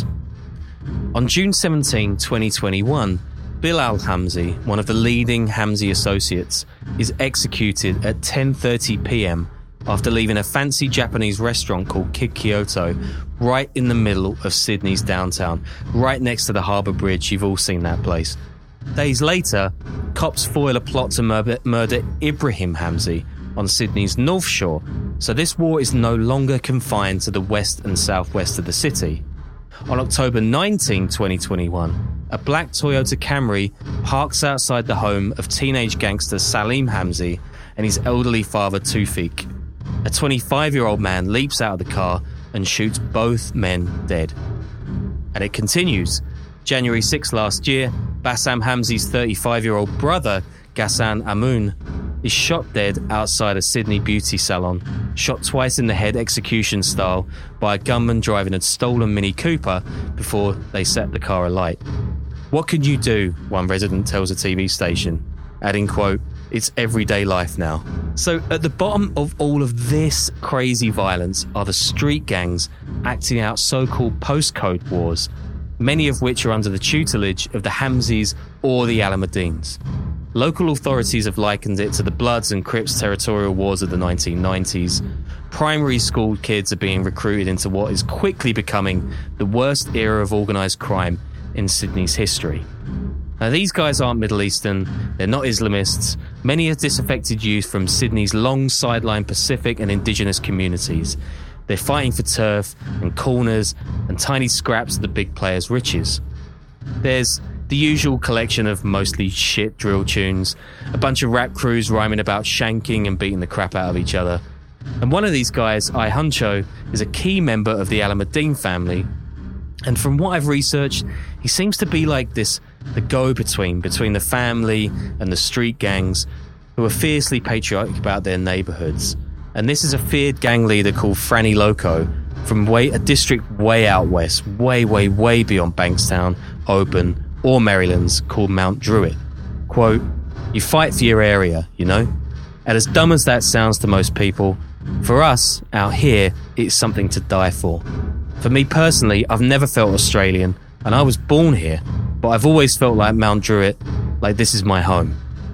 On June 17, 2021, Bilal Hamzi, one of the leading Hamzi associates, is executed at 10:30 p.m. after leaving a fancy Japanese restaurant called Kid Kyoto right in the middle of Sydney's downtown, right next to the Harbour Bridge. You've all seen that place. Days later, cops foil a plot to murder Ibrahim Hamzi on Sydney's North Shore, so this war is no longer confined to the west and southwest of the city. On October 19, 2021, a black Toyota Camry parks outside the home of teenage gangster Salim Hamzi and his elderly father Tawfiq. A 25-year-old man leaps out of the car and shoots both men dead. And it continues. January 6 last year, Bassam Hamzi's 35-year-old brother, Ghassan Amoun, is shot dead outside a Sydney beauty salon, shot twice in the head execution style by a gunman driving a stolen Mini Cooper before they set the car alight. What can you do? One resident tells a TV station, adding, quote, "It's everyday life now." So at the bottom of all of this crazy violence are the street gangs acting out so-called postcode wars, many of which are under the tutelage of the Hamzis or the Alameddines. Local authorities have likened it to the Bloods and Crips territorial wars of the 1990s. Primary school kids are being recruited into what is quickly becoming the worst era of organised crime in Sydney's history. Now, these guys aren't Middle Eastern, they're not Islamists. Many are disaffected youth from Sydney's long sideline Pacific and Indigenous communities. They're fighting for turf and corners and tiny scraps of the big players' riches. There's the usual collection of mostly shit drill tunes, a bunch of rap crews rhyming about shanking and beating the crap out of each other. And one of these guys, I Huncho, is a key member of the Alameddine family. And from what I've researched, he seems to be like the go-between between the family and the street gangs, who are fiercely patriotic about their neighbourhoods. And this is a feared gang leader called Franny Loco from a district way out west, way beyond Bankstown, Oban, or Maryland's, called Mount Druitt. Quote, "You fight for your area, you know? And as dumb as that sounds to most people, for us, out here, it's something to die for. For me personally, I've never felt Australian, and I was born here, but I've always felt like Mount Druitt, like this is my home."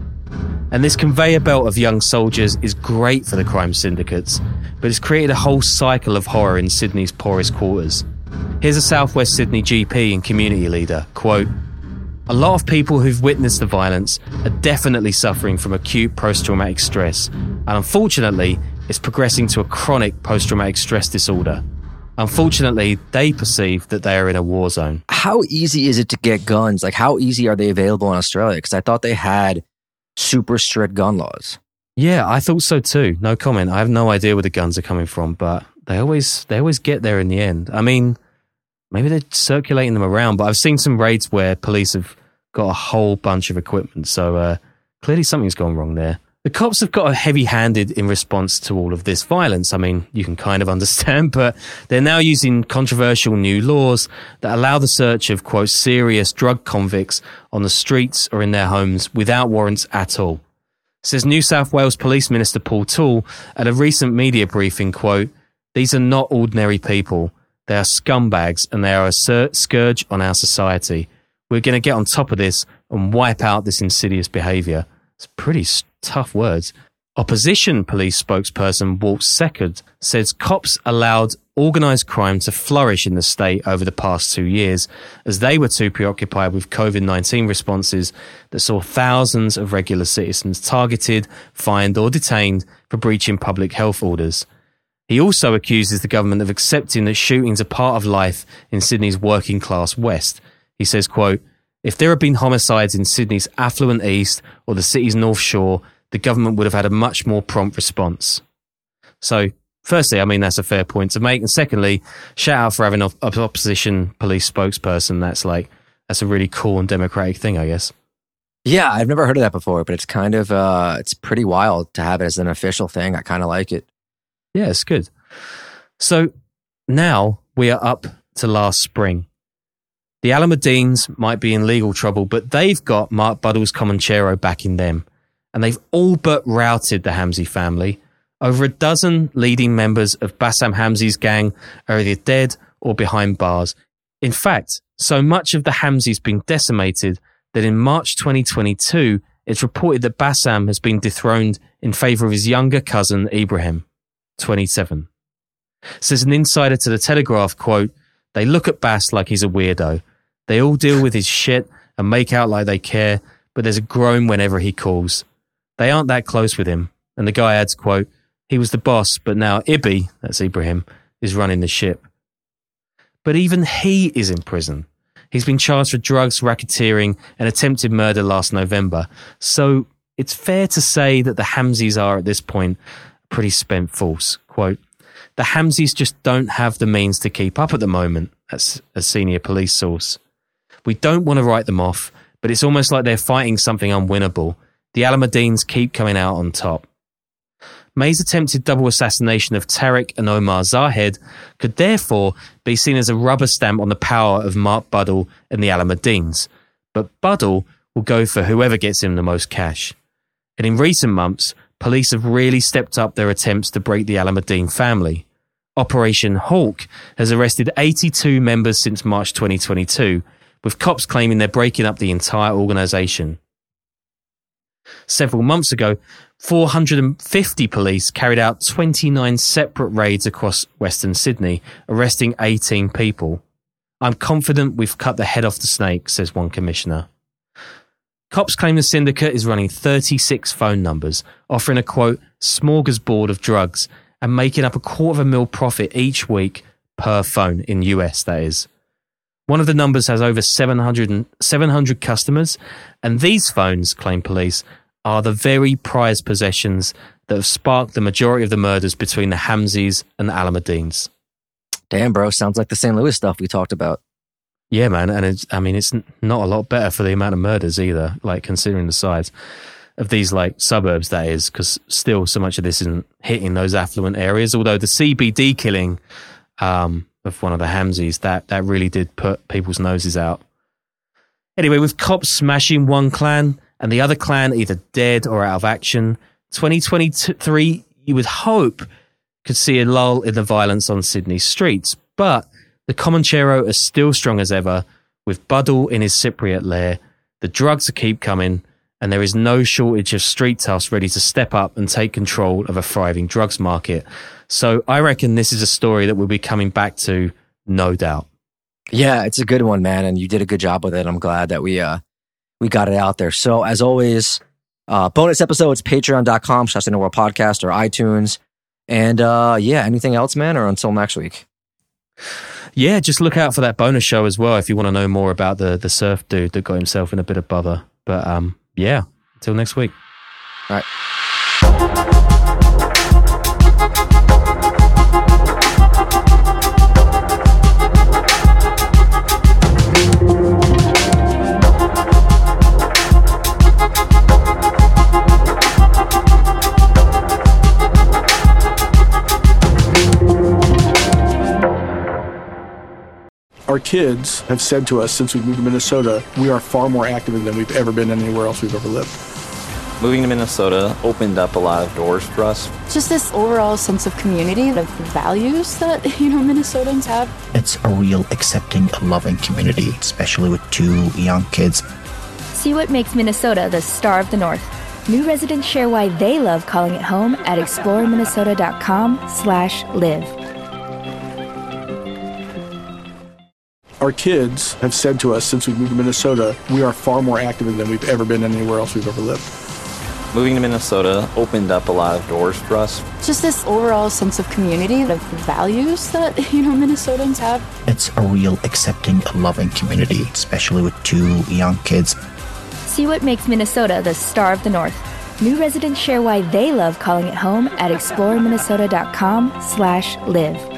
And this conveyor belt of young soldiers is great for the crime syndicates, but it's created a whole cycle of horror in Sydney's poorest quarters. Here's a Southwest Sydney GP and community leader, quote, "A lot of people who've witnessed the violence are definitely suffering from acute post-traumatic stress, and unfortunately, it's progressing to a chronic post-traumatic stress disorder. Unfortunately, they perceive that they are in a war zone." How easy is it to get guns? Like, how easy are they available in Australia? Because I thought they had super strict gun laws. Yeah, I thought so too. No comment. I have no idea where the guns are coming from, but they always get there in the end. I mean, maybe they're circulating them around, but I've seen some raids where police have got a whole bunch of equipment, so clearly something's gone wrong there. The cops have got heavy-handed in response to all of this violence. I mean, you can kind of understand, but they're now using controversial new laws that allow the search of, quote, serious drug convicts on the streets or in their homes without warrants at all. Says New South Wales Police Minister Paul Toole at a recent media briefing, quote, "These are not ordinary people. They are scumbags and they are a scourge on our society. We're going to get on top of this and wipe out this insidious behaviour." It's pretty tough words. Opposition police spokesperson Walt Seckard says cops allowed organised crime to flourish in the state over the past 2 years as they were too preoccupied with COVID-19 responses that saw thousands of regular citizens targeted, fined or detained for breaching public health orders. He also accuses the government of accepting that shootings are part of life in Sydney's working class West. He says, quote, "If there had been homicides in Sydney's affluent East or the city's North Shore, the government would have had a much more prompt response." So, firstly, I mean, that's a fair point to make. And secondly, shout out for having an opposition police spokesperson. That's a really cool and democratic thing, I guess. Yeah, I've never heard of that before, but it's kind of, it's pretty wild to have it as an official thing. I kind of like it. Yeah, it's good. So now we are up to last spring. The Alameddines might be in legal trouble, but they've got Mark Buddle's Comanchero backing them. And they've all but routed the Hamzi family. Over a dozen leading members of Bassam Hamzi's gang are either dead or behind bars. In fact, so much of the Hamzi's been decimated that in March 2022, it's reported that Bassam has been dethroned in favour of his younger cousin Ibrahim, 27. Says an insider to the Telegraph, quote, "They look at Bass like he's a weirdo. They all deal with his shit and make out like they care, but there's a groan whenever he calls. They aren't that close with him." And the guy adds, quote, "He was the boss, but now Ibi," that's Ibrahim, "is running the ship." But even he is in prison. He's been charged for drugs, racketeering, and attempted murder last November. So it's fair to say that the Hamzis are, at this point, a pretty spent force. Quote, "The Hamzis just don't have the means to keep up at the moment," that's a senior police source. "We don't want to write them off, but it's almost like they're fighting something unwinnable. The Alameddines keep coming out on top." May's attempted double assassination of Tariq and Omar Zahed could therefore be seen as a rubber stamp on the power of Mark Buddle and the Alameddines. But Buddle will go for whoever gets him the most cash. And in recent months, police have really stepped up their attempts to break the Alameddine family. Operation Hawk has arrested 82 members since March 2022, with cops claiming they're breaking up the entire organisation. Several months ago, 450 police carried out 29 separate raids across Western Sydney, arresting 18 people. I'm confident we've cut the head off the snake, says one commissioner. Cops claim the syndicate is running 36 phone numbers, offering a, quote, smorgasbord of drugs and making up $250,000 profit each week per phone, in US, that is. One of the numbers has over 700 customers, and these phones, claim police, are the very prized possessions that have sparked the majority of the murders between the Hamzis and the Alameddines. Damn, bro, sounds like the St. Louis stuff we talked about. Yeah, man, and it's not a lot better for the amount of murders either, like considering the size of these like suburbs, that is, because still so much of this isn't hitting those affluent areas, although the CBD killing of one of the Hamzis, that really did put people's noses out. Anyway, with cops smashing one clan and the other clan either dead or out of action, 2023, you would hope, could see a lull in the violence on Sydney's streets, but the Comanchero are still strong as ever, with Buddle in his Cypriot lair, the drugs keep coming, and there is no shortage of street toughs ready to step up and take control of a thriving drugs market. So I reckon this is a story that we'll be coming back to, no doubt. Yeah, it's a good one, man, and you did a good job with it. I'm glad that we got it out there. So as always, bonus episodes, patreon.com/InnerWorldPodcast or iTunes. And yeah, anything else, man, or until next week? Yeah, just look out for that bonus show as well if you want to know more about the surf dude that got himself in a bit of bother. But yeah, until next week. All right. Our kids have said to us since we moved to Minnesota, we are far more active than we've ever been anywhere else we've ever lived. Moving to Minnesota opened up a lot of doors for us. Just this overall sense of community, of values that, Minnesotans have. It's a real accepting, loving community, especially with 2 young kids. See what makes Minnesota the star of the North. New residents share why they love calling it home at exploreminnesota.com/live. Our kids have said to us since we moved to Minnesota, we are far more active than we've ever been anywhere else we've ever lived. Moving to Minnesota opened up a lot of doors for us. Just this overall sense of community, of values that, Minnesotans have. It's a real accepting, loving community, especially with 2 young kids. See what makes Minnesota the star of the North. New residents share why they love calling it home at exploreminnesota.com/live.